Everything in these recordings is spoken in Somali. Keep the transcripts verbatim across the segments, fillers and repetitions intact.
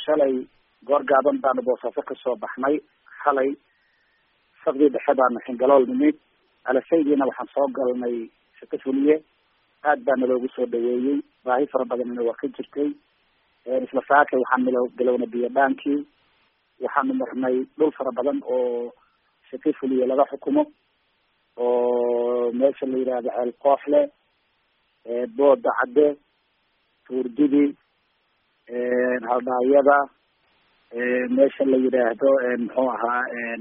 shalay goor gaaban baanu boosaaso kasoo baxnay xalay sabdii dhexe baanu xingalool nimid alasaydiina waxaan soo galnay shaqo fuliye aad baana loogu soo dhaweeyey baahi fara badanina waa ka jirtay isla saakay waxaan milo bilownay biyo dhaankii waxaanu marnay dhul fara badan oo shaqo fuliye laga xukumo oo meesha la yidhaahdo ceel kooxle booda cadde tuurdidi haldhaayada meesha la yidhaahdo muxuu ahaa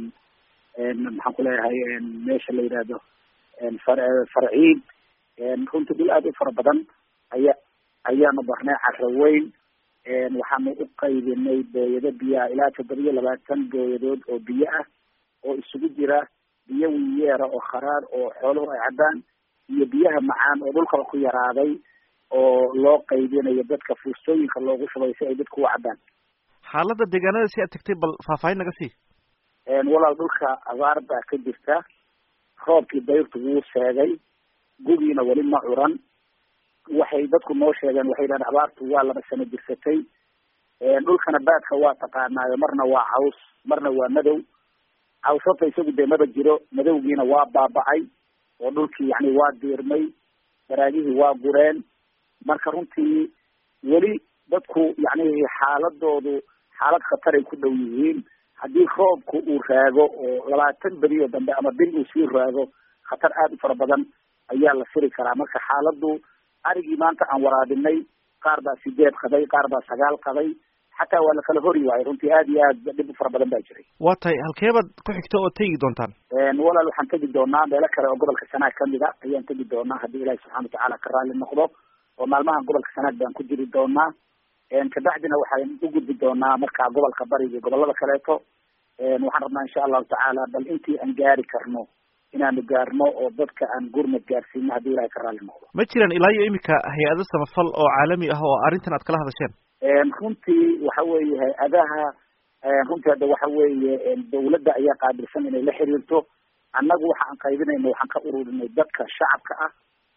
maxaan ku leeyahay meesha la yidhaahdo far farciid runtii dhul aad u fara badan aya ayaanu barnay carro weyn waxaanu u qaybinay booyado biyaha ilaa toddoba iyo labaatan booyadood oo biyo ah oo isugu jira biyo wiyeera oo kharaar oo xooluhu ay cabbaan iyo biyaha macaan oo dhulkaba ku yaraaday oo loo qaybinayo dadka fuustooyinka loogu shubay si ay dadku u cabbaan. xaaladda deegaanada si aad tagtay bal faahfaahin naga sii. walaal dhulka abaar baa ka jirta, roobkii dayrtu wuu seegay, gugiina weli ma curan. waxay dadku noo sheegeen waxay yidhahdeen abaartu waa laba sano jirsatay. dhulkana baadka waa taqaanaayo, marna waa caws marna waa madow. caws horta isagu dee maba jiro, madowgiina waa baaba'ay oo dhulkii yani waa diirmay, baraagihii waa gureen. marka runtii weli dadku yani xaaladoodu xaalad khatar ay ku dhow yihiin. haddii roobku uu raago oo labaatan beriyo dambe ama bil uu sii raago, khatar aad u fara badan ayaa la firi karaa. marka xaaladu arigii maanta aan waraabinay, qaar baa sideed qaday, qaar baa sagaal qaday, xataa waa la kala hori waayay. runtii aad iyo aad dhib u fara badan baa jiray. waa tahay halkeebaad ku xigto oo tegi doontaan? walaal waxaan tegi doonaa meelo kale oo gobolka sanaag kamid a ayaan tegi doonaa haddii ilaahi subxana watacaala ka raali noqdo, oo maalmahan gobolka sanaag baan ku jiri doonaa. kabacdina waxaan u gudbi doonaa markaa gobolka bari iyo gobolada kaleeto. waxaan rabnaa insha allahu tacaala bal intii aan gaari karno inaanu gaarno oo dadka aan gurmad gaarsiino haddii ilahay ka raali noqdo. ma jiraan ilaa iyo imika hay-ado samafal oo caalami ah oo arrintan aad kala hadasheen? runtii waxa weeye hay-adaha runtii hadda waxa weeye dawladda ayaa qaabilsan inay la xiriirto. annagu waxa aan qaybinayno waxaan ka ururinay dadka shacabka ah.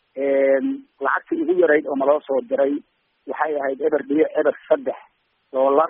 lacagtii ugu yarayd oo naloo soo diray waxay ahayd eber dhibic eber saddex dollar.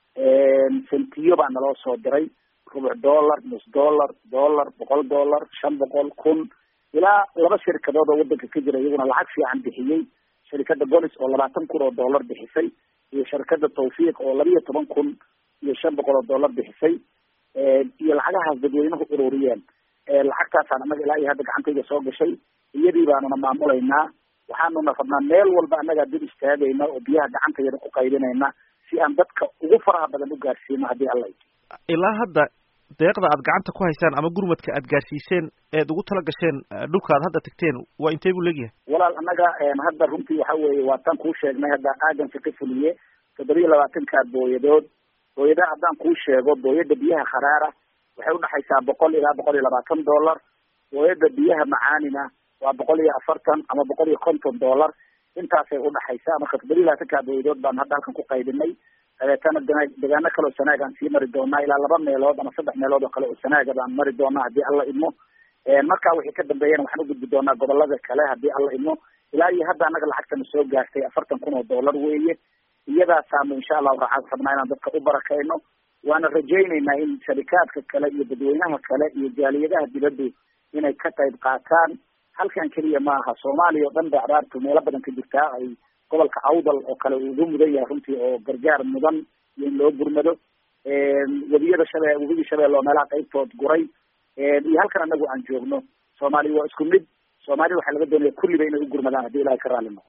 sentiyo baa naloo soo diray, rubuc dollar, nus dollar, dollar, boqol dollar, shan boqol, kun, ilaa laba shirkadood oo wadanka ka jira iyaguna lacag fiican bixiyey. shirkada bolis oo labaatan kun oo dollar bixisay, iyo shirkada tawfiiq oo laba iyo toban kun iyo shan boqol oo dollar bixisay. iyo lacagahaas dadweynuhu ururiyeen. lacagtaasaan annaga ilaa iyo hadda gacantayda soo gashay, iyadii baanuna maamulaynaa. waxaanuna rabnaa meel walba annagaa dib istaagayna oo biyaha gacantayada ku qaybinayna si aan dadka ugu faraha badan u gaarsiino haddii alla ito. ilaa hadda deeqda aad gacanta ku haysaan ama gurmadka aad gaarsiiseen eed ugu tala gasheen dhulka aad hadda tagteen waa intee buu leegyahay? walaal annaga hadda runtii waxa weeye waa tan kuu sheegnay hadda aaganka ka fuliye toddoba iyo labaatanka booyadood. booyadaha haddaan kuu sheego, booyada biyaha kharaara waxay udhaxaysaa boqol ilaa boqol iyo labaatan dollar. booyada biyaha macaanina waa boqol iyo afartan ama boqol iyo konton dollar. intaasay udhaxaysaa. marka toddoba iyo labaatanka booyadood baan hadda halkan ku qaybinay. dabeetana degaano kale oo sanaaga aan sii mari doonaa, ilaa laba meelood ama saddex meelood oo kale oo sanaaga baan mari doonaa haddii alla idmo. markaa wixii ka dambeeyana waxaan ugudbi doonaa gobolada kale haddii alla idmo. ilaa iyo hadda annaga lacagtana soo gaartay afartan kun oo dollar weeye. iyadaasaanu insha allahu raca rabnaa inaan dadka u barakayno. waana rajaynaynaa in sharikaadka kale iyo dadweynaha kale iyo jaaliyadaha dibaddu inay ka qayb qaataan. halkan keliya maaha, soomaaliya oo dhan ba abaartu meelo badan ka jirtaa. ay gobolka awdal oo kale uu ugu mudan yahay runtii oo gargaar mudan iyo in loo gurmado. webiyada shabe webigii shabeelle oo meelaha qaybtood guray, iyo halkan anagu aan joogno. soomaaliya waa isku mid. soomaaliya waxaa laga doonaya kulliba inay u gurmadaan haddii ilahay ka raali noqdo.